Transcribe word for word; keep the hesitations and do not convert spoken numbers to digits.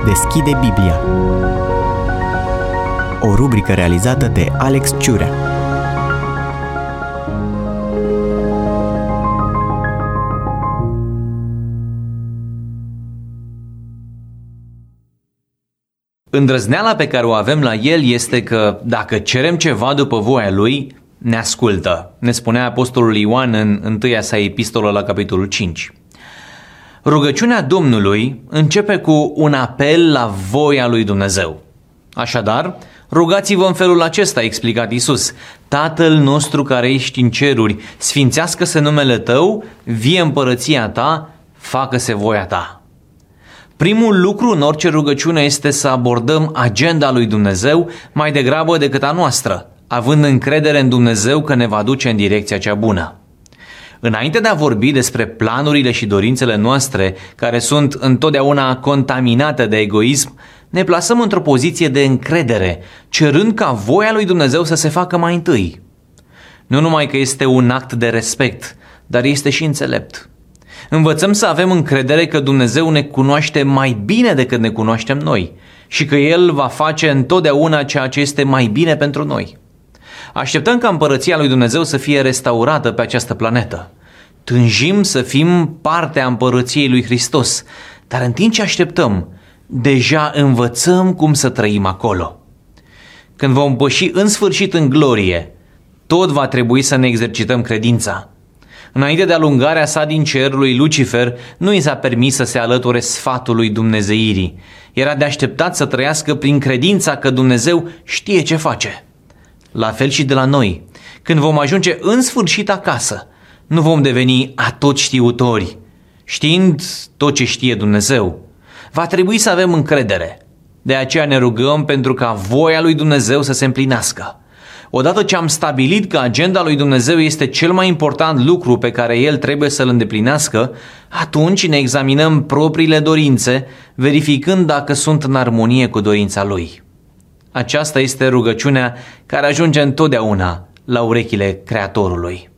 Deschide Biblia. O rubrică realizată de Alex Ciurea. Îndrăzneala pe care o avem la El este că dacă cerem ceva după voia Lui, ne ascultă. Ne spunea Apostolul Ioan în întâia sa epistolă la capitolul cinci. Rugăciunea Domnului începe cu un apel la voia lui Dumnezeu. Așadar, rugați-vă în felul acesta, a explicat Iisus: Tatăl nostru care ești în ceruri, sfințească-se numele Tău, vie împărăția Ta, facă-se voia Ta. Primul lucru în orice rugăciune este să abordăm agenda lui Dumnezeu mai degrabă decât a noastră, având încredere în Dumnezeu că ne va duce în direcția cea bună. Înainte de a vorbi despre planurile și dorințele noastre, care sunt întotdeauna contaminate de egoism, ne plasăm într-o poziție de încredere, cerând ca voia lui Dumnezeu să se facă mai întâi. Nu numai că este un act de respect, dar este și înțelept. Învățăm să avem încredere că Dumnezeu ne cunoaște mai bine decât ne cunoaștem noi și că El va face întotdeauna ceea ce este mai bine pentru noi. Așteptăm ca împărăția lui Dumnezeu să fie restaurată pe această planetă. Tânjim să fim partea împărăției lui Hristos, dar în timp ce așteptăm, deja învățăm cum să trăim acolo. Când vom păși în sfârșit în glorie, tot va trebui să ne exercităm credința. Înainte de alungarea sa din cer lui Lucifer, nu i s-a permis să se alăture sfatului dumnezeirii. Era de așteptat să trăiască prin credința că Dumnezeu știe ce face. La fel și de la noi. Când vom ajunge în sfârșit acasă, nu vom deveni atotștiutori, știind tot ce știe Dumnezeu. Va trebui să avem încredere. De aceea ne rugăm pentru ca voia lui Dumnezeu să se împlinească. Odată ce am stabilit că agenda lui Dumnezeu este cel mai important lucru pe care El trebuie să-l îndeplinească, atunci ne examinăm propriile dorințe, verificând dacă sunt în armonie cu dorința Lui. Aceasta este rugăciunea care ajunge întotdeauna la urechile Creatorului.